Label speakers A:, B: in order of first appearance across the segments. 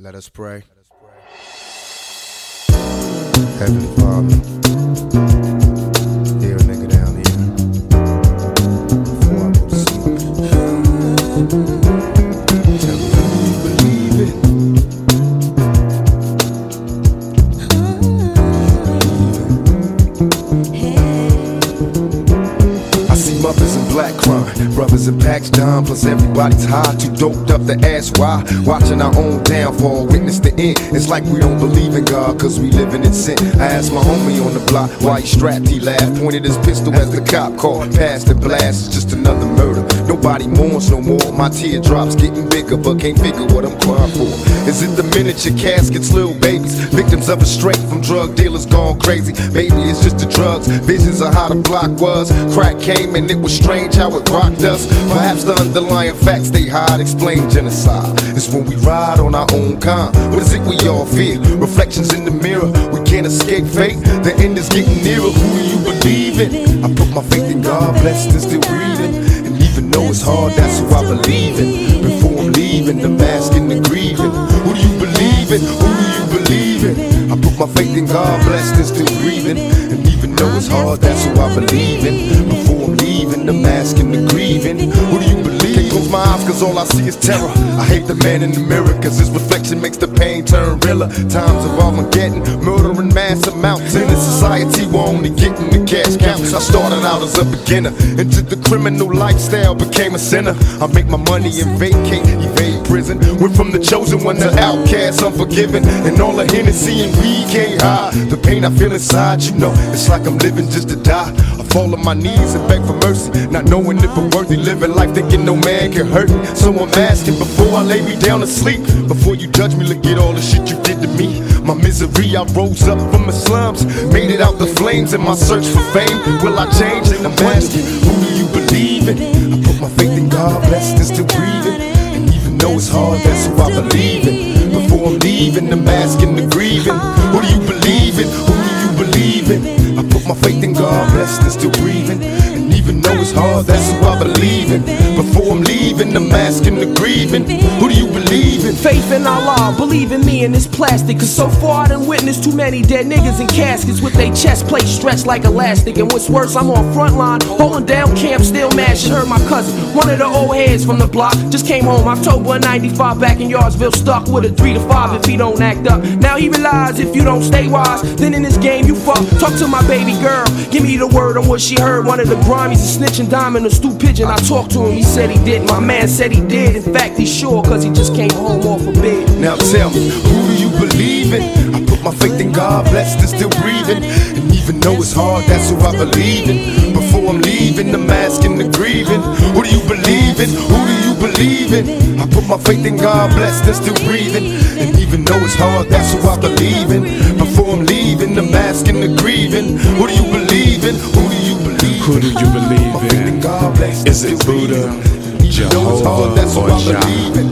A: Let us pray. Heavenly Father, hear a nigga down here before I go to sleep. Tell me who you believe in. I see mothers in black crying, brothers in packs down, plus everybody's high, too doped up to ask why. Watching our own downfall, witness the end. It's like we don't believe in God, cause we living in sin. I asked my homie on the block why he strapped, he laughed, pointed his pistol as the cop called. Past the blast, it's just another murder. Nobody mourns no more, my teardrops getting bigger, but can't figure what I'm crying for. Is it the miniature caskets, little babies, victims of a straight from drug dealers gone crazy? Maybe it's just the drugs, visions of how the block was. Crack came and it was strange how it rocked us. Perhaps the underlying facts they hide explain genocide. It's when we ride on our own kind. What is it we all fear? Reflections in the mirror, we can't escape fate. The end is getting nearer, who do you believe in? I put my faith in God, blessed and still breathing. And even though it's hard, that's who I believe in. Before I'm leaving, the mask and the grieving. Who do you believe in? Who do you believe in? I put my faith in God, blessed and still breathing. And even though it's hard, that's who I believe in. Before I'm leaving, the mask and the grieving. Who do you believe? Can't close my eyes cause all I see is terror. I hate the man in the mirror cause his reflection makes the pain turn realer. Times of Armageddon, murder in mass amounts. In a society we're only getting the cash counts. I started out as a beginner, into the criminal lifestyle, became a sinner. I make my money and vacate, evade prison. Went from the chosen one to outcast, unforgiven. And all the Hennessy and weed can't hide the pain I feel inside, you know. It's like I'm living just to die. I fall on my knees and beg for mercy, not knowing if I'm worthy, living life thinking no man can hurt me. So I'm asking before I lay me down to sleep, before you judge me, look at all the shit you did to me. My misery, I rose up from the slums, made it out the flames in my search for fame. Will I change? I'm asking, who do you believe in? I put my faith in God, blessed and still breathing. And even though it's hard, that's who I believe in. Before I'm leaving, the mask and the grieving. Who do you believe in? Who do you believe in? I put my faith in God, blessed and still breathing. And even though it's hard, that's who I believe in. Before I'm leaving, the mask and the grieving. Who do you believe in?
B: Faith in Allah, believe in me and this plastic. Cause so far I done witnessed too many dead niggas in caskets with their chest plates stretched like elastic. And what's worse, I'm on front line, holding down camp, still mashing. Heard my cousin, one of the old heads from the block, just came home October 95 back in Yardsville, stuck with a 3 to 5 if he don't act up. Now he realize if you don't stay wise, then in this game you fuck. Talk to my baby girl, give me the word on what she heard. One of the Grammys, a snitching diamond, a stoop pigeon. I talked to him, he said he didn't. My man said he did. In fact, he's sure, cause he just came home off a bed.
A: Now tell me, who do you believe in? I put my faith in God, blessed and still breathing. And even though it's hard, that's who I believe in. Before I'm leaving, the mask and the grieving. Who do you believe in? Who do you believe in? I put my faith in God, blessed and still breathing. And even though it's hard, that's who I believe in. Before I'm leaving, the mask and the grieving. Who do you believe in? Who do you believe in?
C: Who do you believe in? Is it Buddha, Jehovah, or Jah,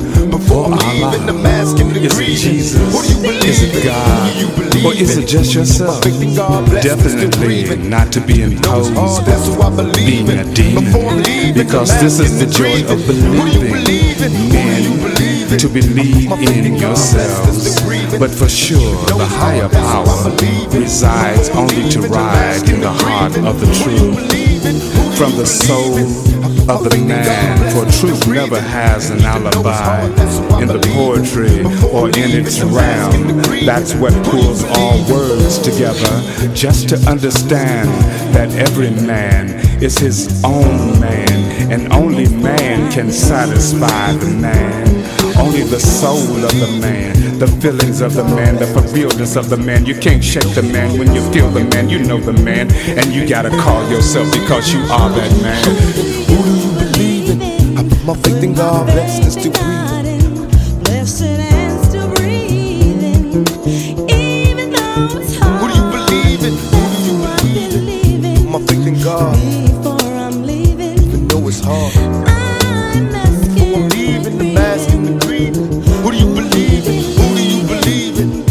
C: or Allah? Is it Jesus? Is it God? Or is it just yourself? Definitely not to be imposed of being a demon, because this is the joy of believing men to believe in yourselves. But for sure, the higher power resides only to ride in the heart of the truth, from the soul of the man, for truth never has an alibi in the poetry or in its realm. That's what pulls all words together, just to understand that every man is his own man, and only man can satisfy the man. Only the soul of the man, the feelings of the man, the for realness of the man. You can't shake the man when you feel the man. You know the man, and you gotta call yourself because you are that man.
A: Who do you believe in? I put my faith in God, blessed and still breathing.
D: Blessed and still breathing. Even though it's hard.
A: Who do you believe in? Who do you believe in? Put my faith in God.
D: Before I'm leaving.
A: Even though it's hard.
D: I'm asking.
A: Before I'm leaving, the mask and the grieving. Who do you believe in? Who do you believe in?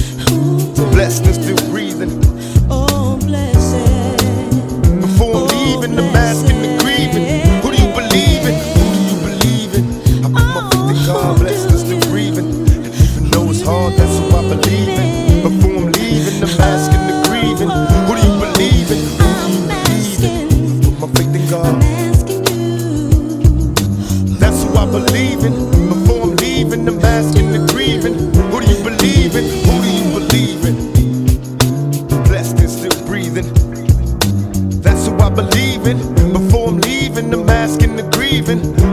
A: Blessed and still breathing.
D: Oh, blessed.
A: Before I'm leaving, the mask and the grieving. Who do you believe in? Who do you believe in? I put my faith in hard, that's who I believe in. Before I'm leaving, the mask and the grieving. Who do you believe in? Who do you believe in? Put my faith in God. That's who I believe in. Before I'm leaving, the mask and the grieving. Who do you believe in? Who do you believe in? Blessed and still breathing. That's who I believe in. Before I'm leaving, the mask and the grieving.